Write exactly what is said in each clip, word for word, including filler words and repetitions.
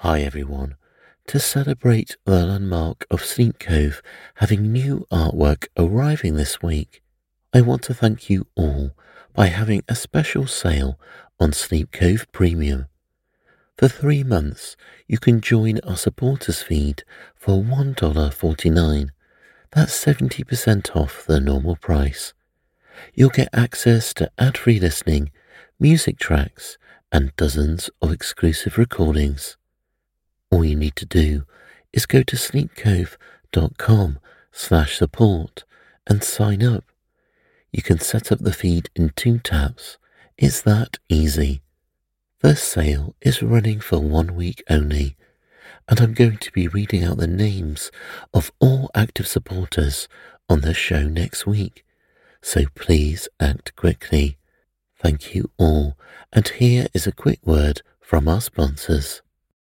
Hi everyone. To celebrate the landmark of Sleep Cove having new artwork arriving this week, I want to thank you all by having a special sale on Sleep Cove Premium. For three months, you can join our supporters feed for one dollar forty-nine. That's seventy percent off the normal price. You'll get access to ad-free listening, music tracks, and dozens of exclusive recordings. All you need to do is go to sleepcove.com slash support and sign up. You can set up the feed in two taps. It's that easy. The sale is running for one week only, and I'm going to be reading out the names of all active supporters on the show next week, so please act quickly. Thank you all, and here is a quick word from our sponsors.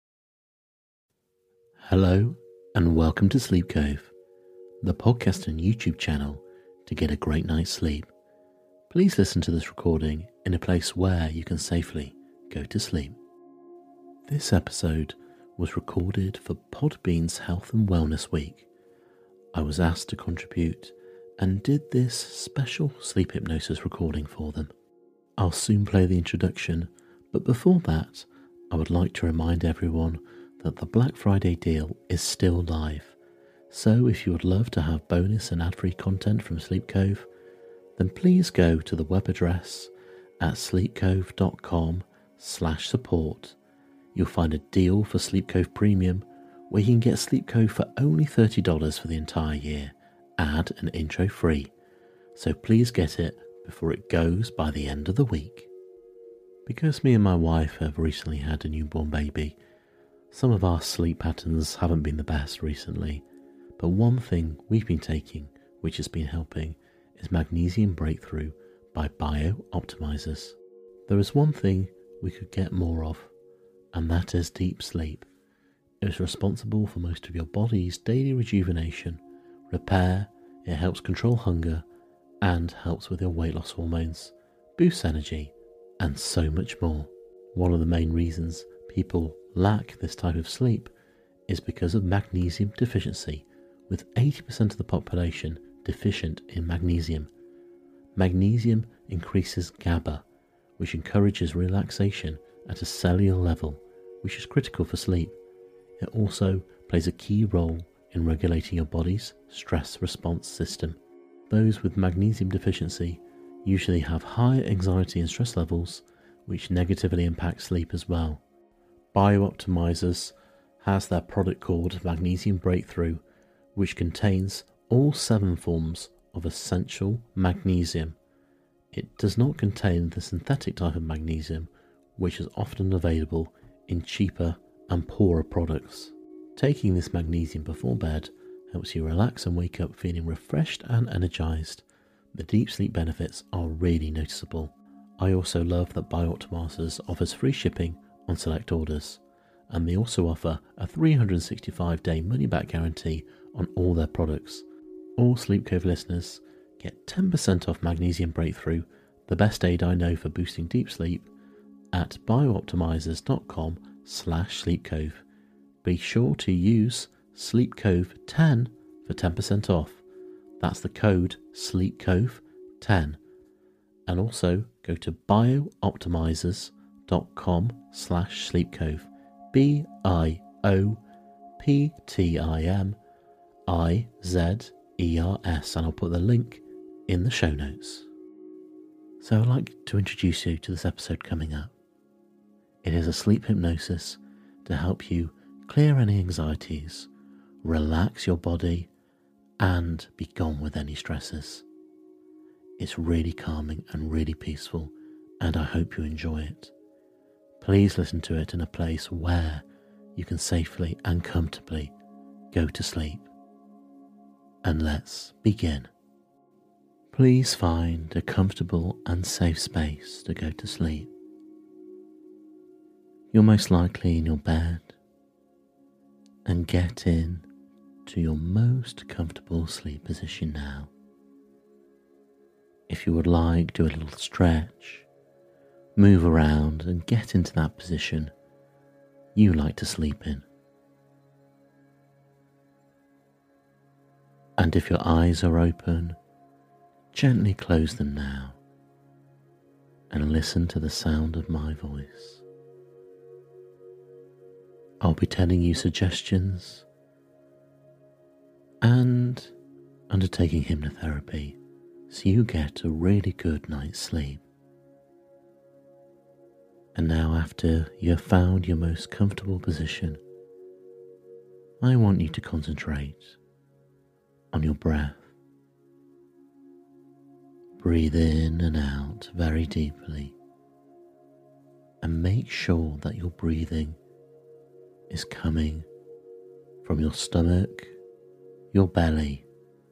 Hello, and welcome to Sleep Cove, the podcast and YouTube channel to get a great night's sleep. Please listen to this recording in a place where you can safely go to sleep. This episode was recorded for Podbean's Health and Wellness Week. I was asked to contribute and did this special sleep hypnosis recording for them. I'll soon play the introduction, but before that, I would like to remind everyone that the Black Friday deal is still live. So if you would love to have bonus and ad-free content from Sleep Cove, then please go to the web address at sleepcove.com slash support. You'll find a deal for Sleep Cove Premium where you can get Sleep Cove for only thirty dollars for the entire year, ad and intro free. So please get it before it goes by the end of the week. Because me and my wife have recently had a newborn baby, some of our sleep patterns haven't been the best recently, but one thing we've been taking, which has been helping, is Magnesium Breakthrough by Bio-Optimizers. There is one thing we could get more of, and that is deep sleep. It is responsible for most of your body's daily rejuvenation, repair, it helps control hunger, and helps with your weight loss hormones, boosts energy, and so much more. One of the main reasons people lack this type of sleep is because of magnesium deficiency, with eighty percent of the population deficient in magnesium. Magnesium increases GABA, which encourages relaxation at a cellular level, which is critical for sleep. It also plays a key role in regulating your body's stress response system. Those with magnesium deficiency usually have higher anxiety and stress levels, which negatively impact sleep as well. Bio-Optimizers has their product called Magnesium Breakthrough, which contains all seven forms of essential magnesium. It does not contain the synthetic type of magnesium, which is often available in cheaper and poorer products. Taking this magnesium before bed helps you relax and wake up feeling refreshed and energized. The deep sleep benefits are really noticeable. I also love that Bio-Optimizers offers free shipping on select orders, and they also offer a three hundred sixty-five day money-back guarantee on all their products. All Sleep Cove listeners get ten percent off Magnesium Breakthrough, the best aid I know for boosting deep sleep, at biooptimizers.com slash sleepcove. Be sure to use sleepcove ten for ten percent off. That's the code sleepcove ten. And also go to biooptimizers.com slash sleepcove. B I O P T I M I Z E R S, and I'll put the link in the show notes. So I'd like to introduce you to this episode coming up. It is a sleep hypnosis to help you clear any anxieties, relax your body, and be gone with any stresses. It's really calming and really peaceful, and I hope you enjoy it. Please listen to it in a place where you can safely and comfortably go to sleep. And let's begin. Please find a comfortable and safe space to go to sleep. You're most likely in your bed, and get in to your most comfortable sleep position now. If you would like, do a little stretch, move around and get into that position. you like to sleep in. And if your eyes are open, gently close them now and listen to the sound of my voice. I'll be telling you suggestions and undertaking hypnotherapy so you get a really good night's sleep. And now, after you have found your most comfortable position, I want you to concentrate on your breath. Breathe in and out very deeply and make sure that your breathing is coming from your stomach, your belly,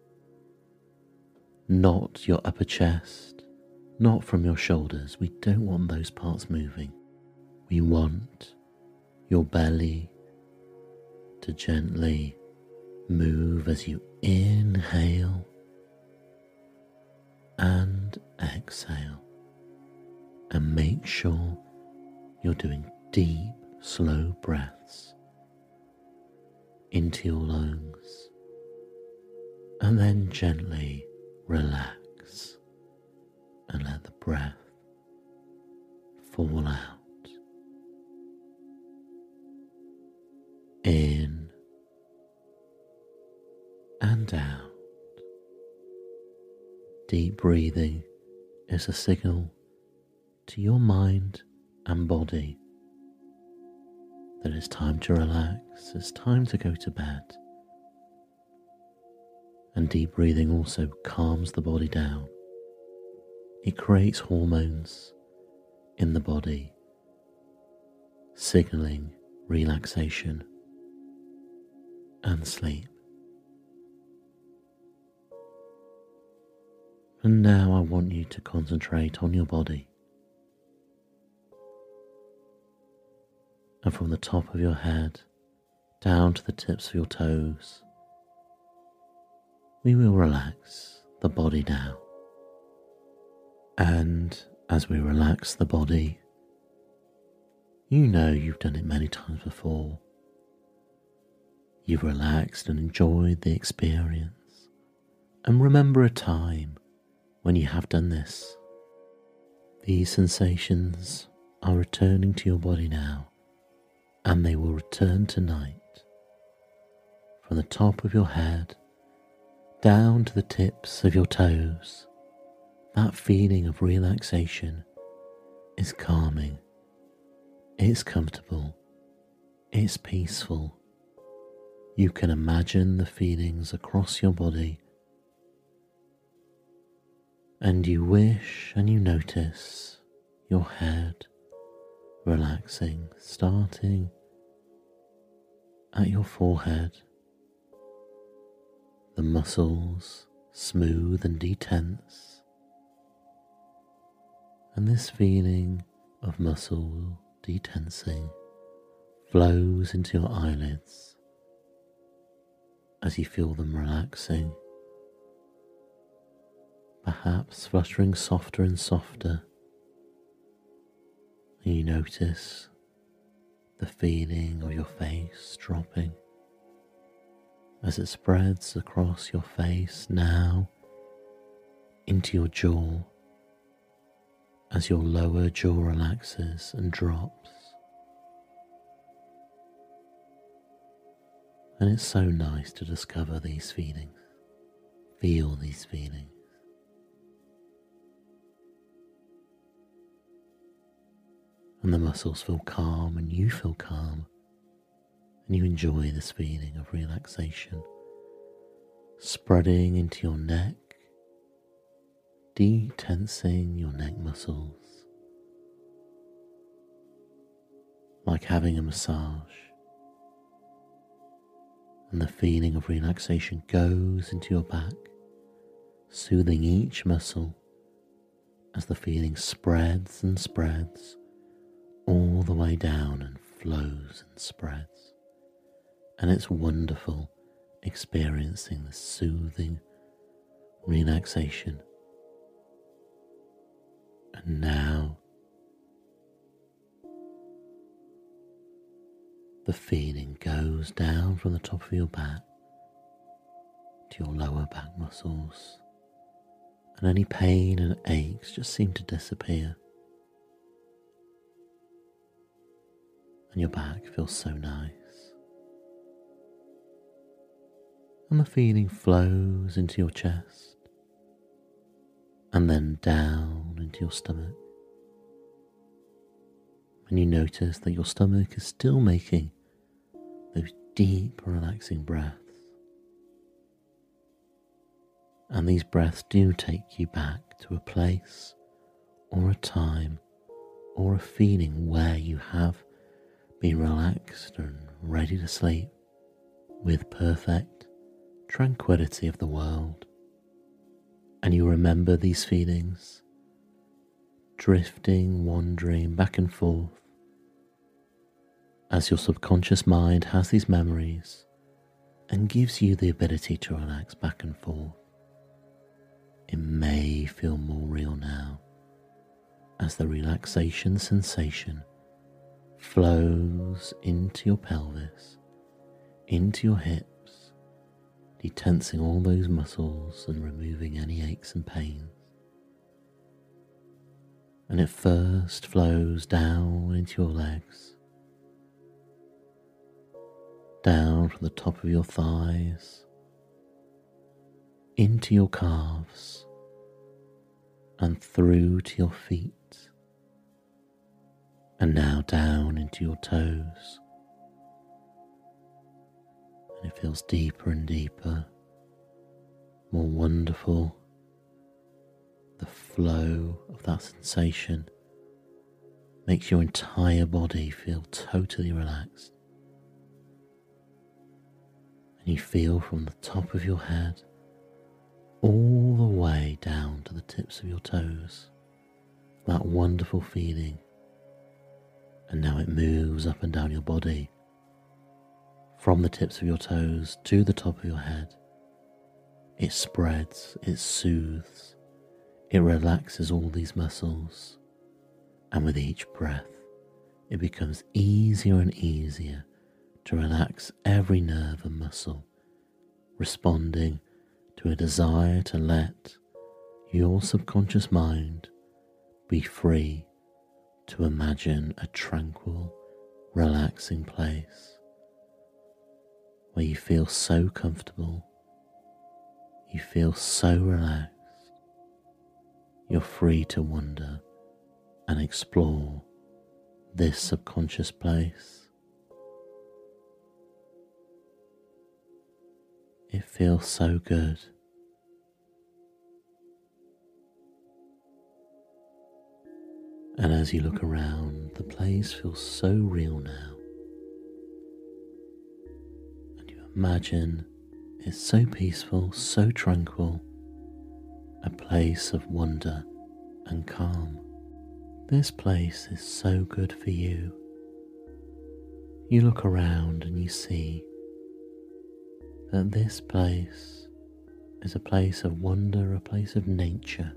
not your upper chest, not from your shoulders. We don't want those parts moving. We want your belly to gently move as you inhale and exhale, and make sure you're doing deep, slow breaths into your lungs, and then gently relax and let the breath fall out. In and out. Deep breathing is a signal to your mind and body that it's time to relax, it's time to go to bed. And deep breathing also calms the body down. It creates hormones in the body, signaling relaxation and sleep. And now I want you to concentrate on your body. And from the top of your head down to the tips of your toes, we will relax the body now. And as we relax the body, you know you've done it many times before. You've relaxed and enjoyed the experience. And remember a time when you have done this. These sensations are returning to your body now, and they will return tonight. From the top of your head down to the tips of your toes, that feeling of relaxation is calming, it's comfortable, it's peaceful. You can imagine the feelings across your body, and you wish and you notice your head relaxing, starting at your forehead, the muscles smooth and detense, and this feeling of muscle detensing flows into your eyelids as you feel them relaxing, perhaps fluttering softer and softer. And you notice the feeling of your face dropping as it spreads across your face now into your jaw, as your lower jaw relaxes and drops. And it's so nice to discover these feelings, feel these feelings. And the muscles feel calm and you feel calm, and you enjoy this feeling of relaxation spreading into your neck, detensing your neck muscles, like having a massage. And the feeling of relaxation goes into your back, soothing each muscle as the feeling spreads and spreads all the way down and flows and spreads. And it's wonderful experiencing the soothing relaxation. And now the feeling goes down from the top of your back to your lower back muscles, and any pain and aches just seem to disappear. And your back feels so nice. And the feeling flows into your chest and then down into your stomach. And you notice that your stomach is still making those deep, relaxing breaths. And these breaths do take you back to a place or a time or a feeling where you have been relaxed and ready to sleep with perfect tranquility of the world. And you remember these feelings, drifting, wandering back and forth, as your subconscious mind has these memories and gives you the ability to relax back and forth. It may feel more real now as the relaxation sensation flows into your pelvis, into your hips, detensing all those muscles and removing any aches and pains. And it first flows down into your legs, down from the top of your thighs, into your calves, and through to your feet, and now down into your toes. And it feels deeper and deeper, more wonderful. The flow of that sensation makes your entire body feel totally relaxed. And you feel from the top of your head all the way down to the tips of your toes, that wonderful feeling. And now it moves up and down your body, from the tips of your toes to the top of your head. It spreads, it soothes, it relaxes all these muscles, and with each breath, it becomes easier and easier to relax every nerve and muscle, responding to a desire to let your subconscious mind be free to imagine a tranquil, relaxing place where you feel so comfortable, you feel so relaxed, you're free to wander and explore this subconscious place. It feels so good. And as you look around, the place feels so real now. And you imagine it's so peaceful, so tranquil, a place of wonder and calm. This place is so good for you. You look around and you see that this place is a place of wonder, a place of nature.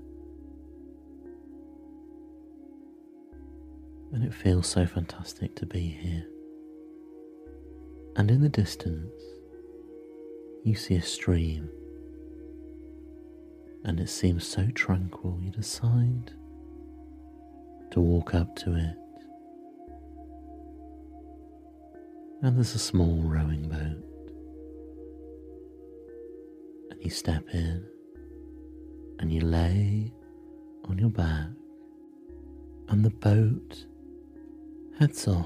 And it feels so fantastic to be here. And in the distance, you see a stream, and it seems so tranquil, you decide to walk up to it. And there's a small rowing boat, and you step in, and you lay on your back, and the boat heads off.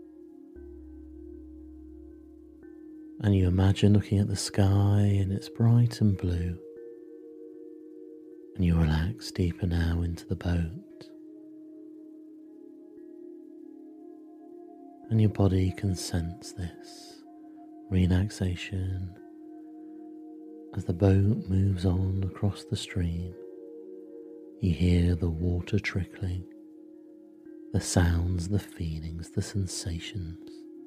And you imagine looking at the sky and it's bright and blue, and you relax deeper now into the boat, and your body can sense this relaxation as the boat moves on across the stream. You hear the water trickling, the sounds, the feelings, the sensations,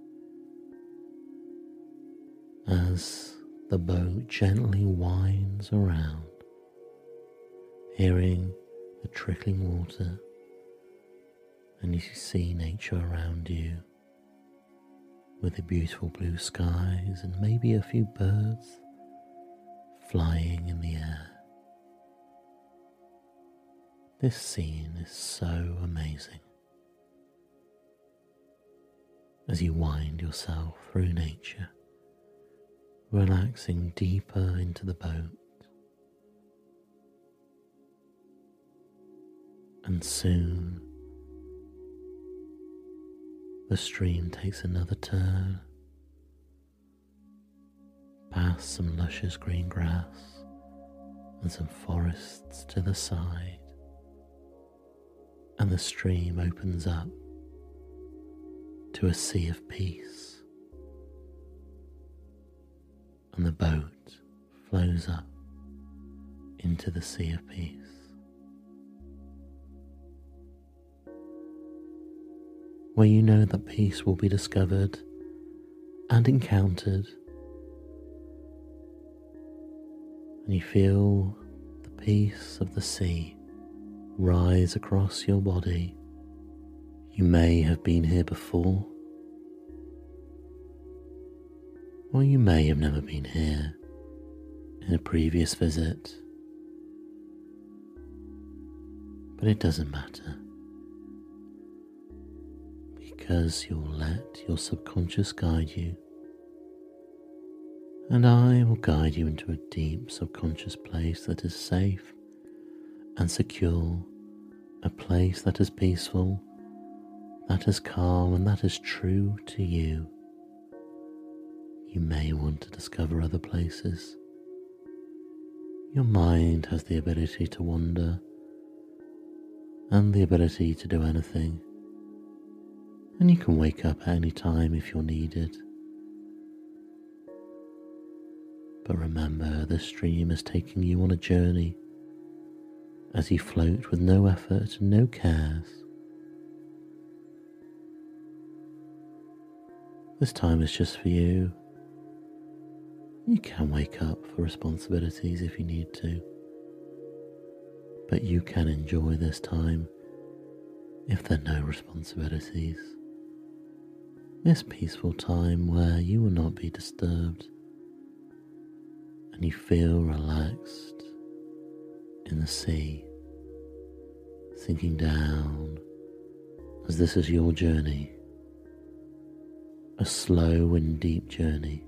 as the boat gently winds around, hearing the trickling water, and you see nature around you. with the beautiful blue skies and maybe a few birds flying in the air. This scene is so amazing. As you wind yourself through nature, relaxing deeper into the boat, and soon the stream takes another turn, past some luscious green grass and some forests to the side, and the stream opens up to a sea of peace, and the boat flows up into the sea of peace. Where you know that peace will be discovered and encountered, and you feel the peace of the sea rise across your body. You may have been here before, or you may have never been here in a previous visit, but it doesn't matter, because you'll let your subconscious guide you, and I will guide you into a deep subconscious place that is safe and secure, a place that is peaceful, that is calm, and that is true to you. You may want to discover other places. Your mind has the ability to wander and the ability to do anything, and you can wake up at any time if you're needed. But remember, the stream is taking you on a journey as you float with no effort and no cares. This time is just for you. You can wake up for responsibilities if you need to, but you can enjoy this time if there are no responsibilities. This peaceful time where you will not be disturbed and you feel relaxed in the sea, sinking down as this is your journey. A slow and deep journey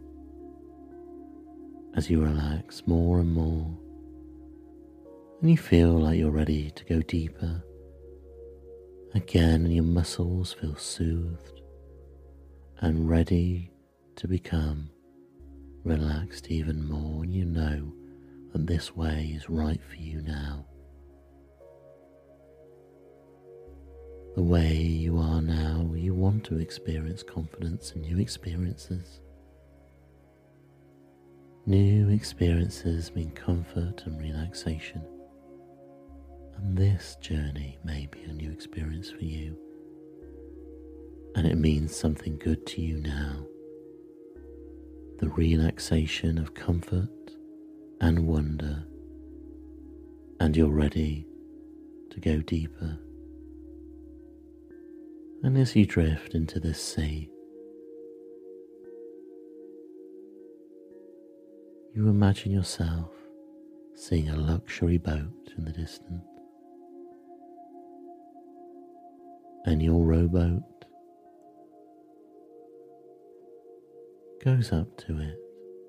as you relax more and more, and you feel like you're ready to go deeper. Again, your muscles feel soothed and ready to become relaxed even more, and you know that this way is right for you now. The way you are now, you want to experience confidence and new experiences. New experiences mean comfort and relaxation, and this journey may be a new experience for you, and it means something good to you now. The relaxation of comfort and wonder, and you're ready to go deeper. And as you drift into this sea, you imagine yourself seeing a luxury boat in the distance, and your rowboat goes up to it,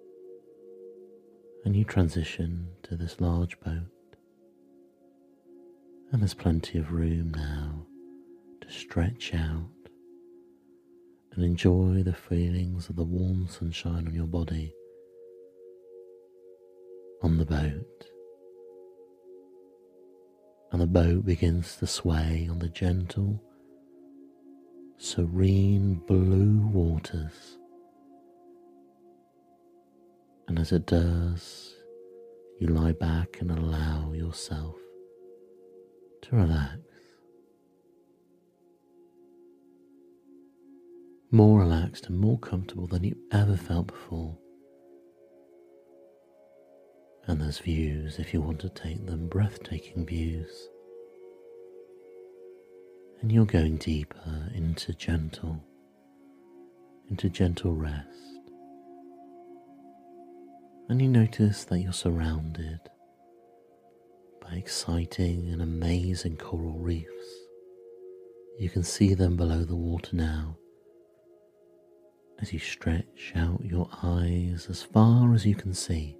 and you transition to this large boat, and there's plenty of room now to stretch out and enjoy the feelings of the warm sunshine on your body on the boat. And the boat begins to sway on the gentle, serene blue waters, and as it does, you lie back and allow yourself to relax. More relaxed and more comfortable than you ever felt before. And there's views, if you want to take them, breathtaking views. And you're going deeper into gentle, into gentle rest. And you notice that you're surrounded by exciting and amazing coral reefs. You can see them below the water now as you stretch out your eyes as far as you can see.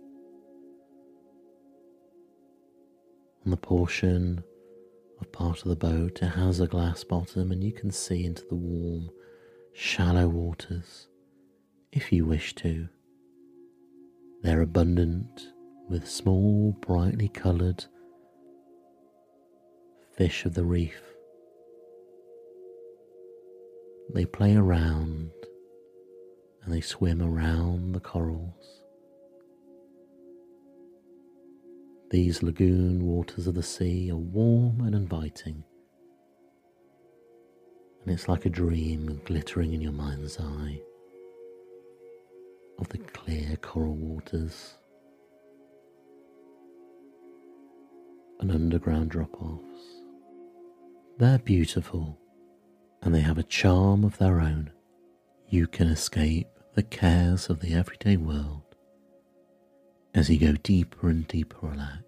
On the portion of part of the boat, it has a glass bottom and you can see into the warm, shallow waters if you wish to. They're abundant with small, brightly coloured fish of the reef. They play around and they swim around the corals. These lagoon waters of the sea are warm and inviting, and it's like a dream glittering in your mind's eye of the clear coral waters and underground drop-offs. They're beautiful and they have a charm of their own. You can escape the cares of the everyday world as you go deeper and deeper relaxed.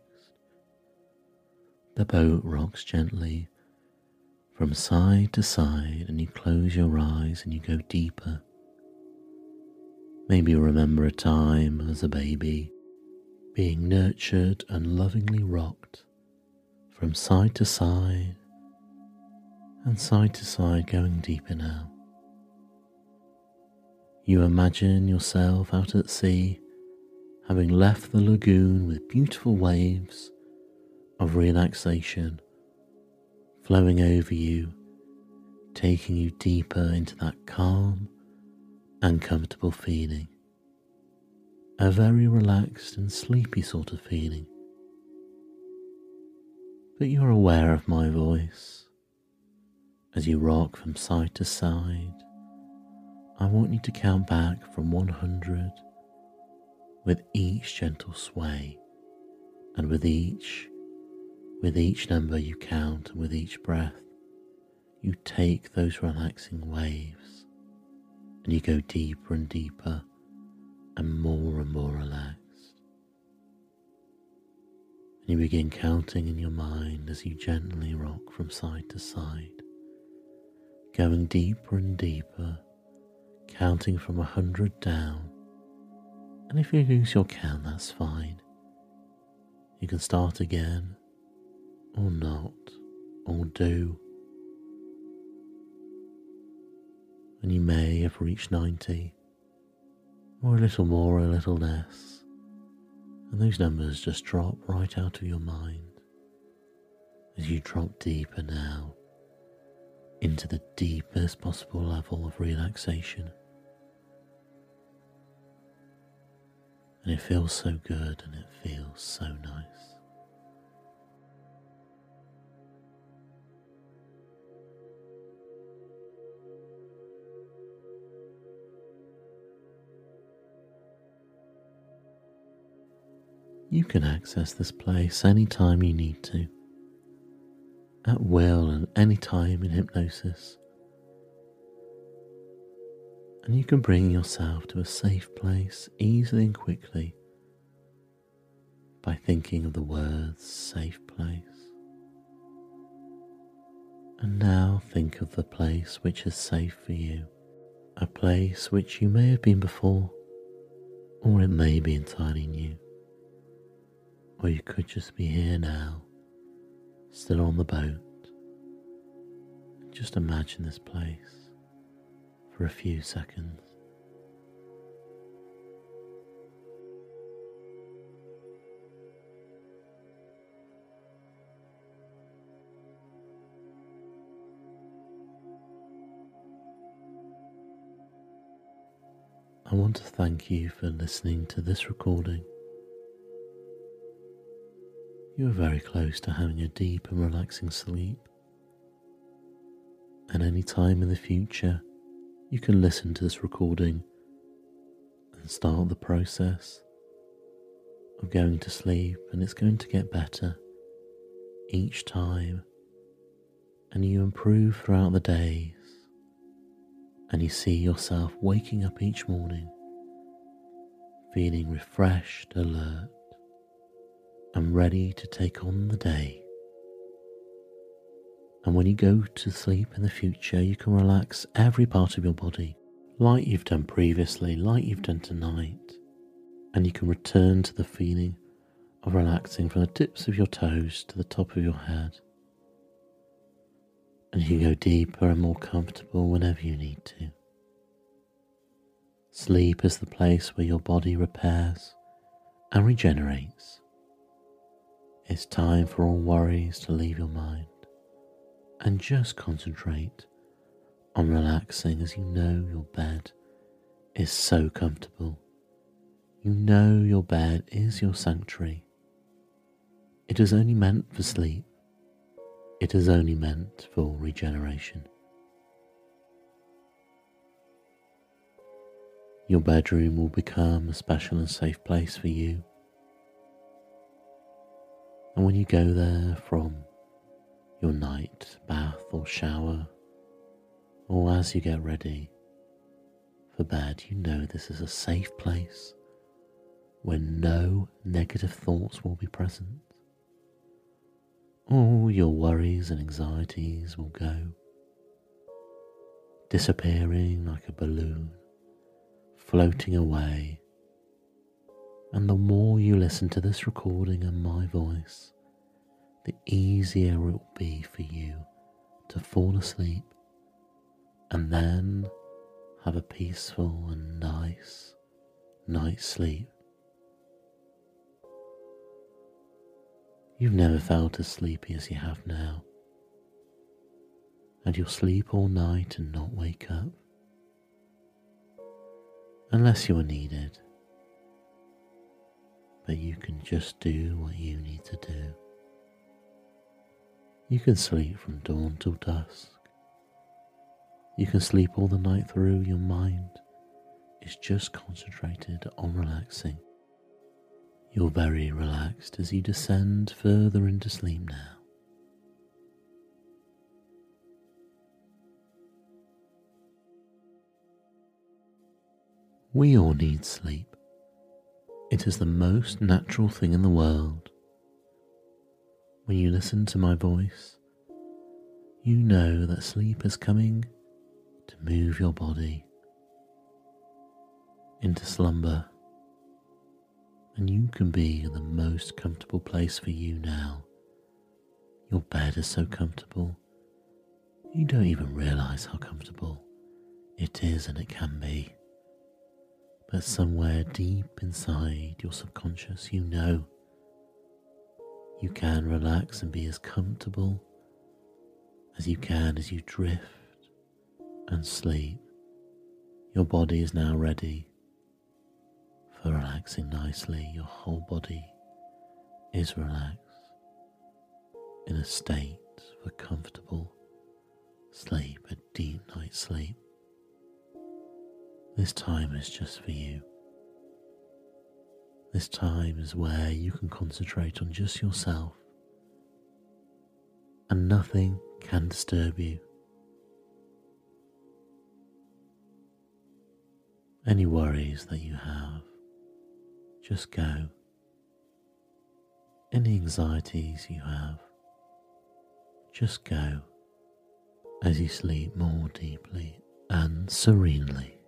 The boat rocks gently from side to side and you close your eyes and you go deeper. Maybe you remember a time as a baby being nurtured and lovingly rocked from side to side and side to side, going deeper now. You imagine yourself out at sea, having left the lagoon with beautiful waves of relaxation flowing over you, taking you deeper into that calm and comfortable feeling. A very relaxed and sleepy sort of feeling. But you're aware of my voice. As you rock from side to side, I want you to count back from one hundred with each gentle sway, and with each, with each number you count and with each breath, you take those relaxing waves and you go deeper and deeper and more and more relaxed. And you begin counting in your mind as you gently rock from side to side, going deeper and deeper, counting from a hundred down. And if you lose your count, that's fine. You can start again, or not, or do. And you may have reached ninety, or a little more, or a little less, and those numbers just drop right out of your mind as you drop deeper now into the deepest possible level of relaxation. And it feels so good and it feels so nice. You can access this place anytime you need to, at will and any time in hypnosis. And you can bring yourself to a safe place easily and quickly by thinking of the words safe place. And now think of the place which is safe for you, a place which you may have been before, or it may be entirely new. Or you could just be here now, still on the boat. Just imagine this place for a few seconds. I want to thank you for listening to this recording. You are very close to having a deep and relaxing sleep. And any time in the future, you can listen to this recording and start the process of going to sleep, and it's going to get better each time, and you improve throughout the days and you see yourself waking up each morning feeling refreshed, alert, and ready to take on the day. And when you go to sleep in the future, you can relax every part of your body like you've done previously, like you've done tonight, and you can return to the feeling of relaxing from the tips of your toes to the top of your head. And you can go deeper and more comfortable whenever you need to. Sleep is the place where your body repairs and regenerates. It's time for all worries to leave your mind and just concentrate on relaxing as you know your bed is so comfortable. You know your bed is your sanctuary. It is only meant for sleep. It is only meant for regeneration. Your bedroom will become a special and safe place for you. And when you go there from your night bath or shower, or as you get ready for bed, you know this is a safe place where no negative thoughts will be present. All your worries and anxieties will go, disappearing like a balloon, floating away. And the more you listen to this recording and my voice, the easier it will be for you to fall asleep and then have a peaceful and nice night's sleep. You've never felt as sleepy as you have now, and you'll sleep all night and not wake up, unless you are needed, but you can just do what you need to do. You can sleep from dawn till dusk. You can sleep all the night through. Your mind is just concentrated on relaxing. You're very relaxed as you descend further into sleep now. We all need sleep. It is the most natural thing in the world. When you listen to my voice, you know that sleep is coming to move your body into slumber, and you can be in the most comfortable place for you now. Your bed is so comfortable, you don't even realize how comfortable it is, and it can be. But somewhere deep inside your subconscious, you know you can relax and be as comfortable as you can as you drift and sleep. Your body is now ready for relaxing nicely. Your whole body is relaxed in a state for comfortable sleep, a deep night's sleep. This time is just for you. This time is where you can concentrate on just yourself, and nothing can disturb you. Any worries that you have, just go. Any anxieties you have, just go as you sleep more deeply and serenely.